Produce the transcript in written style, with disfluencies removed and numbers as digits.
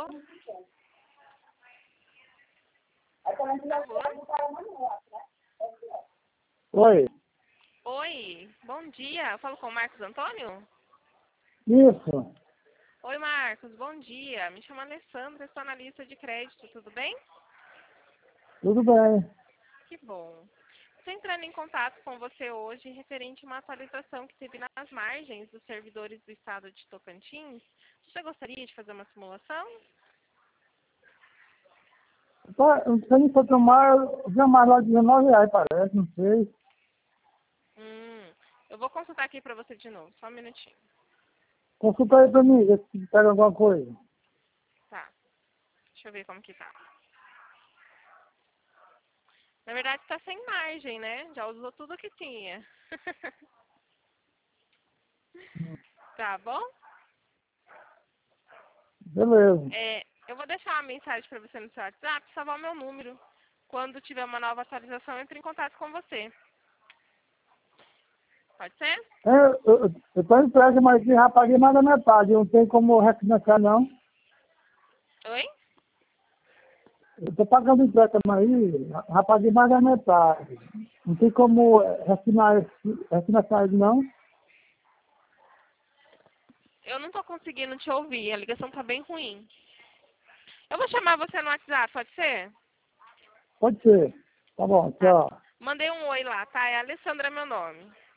Oi, Oi, bom dia. Eu falo com o Marcos Antônio? isso. Oi, Marcos, bom dia. Me chamo Alessandra, estou na lista de crédito, tudo bem? Tudo bem. Que bom. Estou entrando em contato com você hoje referente a uma atualização que teve nas margens dos servidores do estado de Tocantins. Você gostaria de fazer uma simulação? Se a gente for tomar, eu vi mais lá R$19, parece, não sei. Eu vou consultar aqui para você de novo, só um minutinho. Consulta aí pra mim, ver se pega alguma coisa. Tá, deixa eu ver como que tá. Na verdade está sem margem, né? Já usou tudo que tinha. Tá bom? Beleza. Eu vou deixar uma mensagem para você no seu WhatsApp, salvar o meu número. Quando tiver uma nova atualização, eu entro em contato com você. Pode ser? Eu tô empréstimo, mas já paguei mais da metade. Não tem como refinanciar, não. Oi? Eu tô pagando empréstimo aí, já paguei mais da metade. Não tem como refinanciar ele, não. Eu não tô conseguindo te ouvir, a ligação tá bem ruim. Eu vou chamar você no WhatsApp, pode ser? Pode ser. Tá bom, Tá. tchau. Mandei um oi lá, tá? É Alessandra meu nome.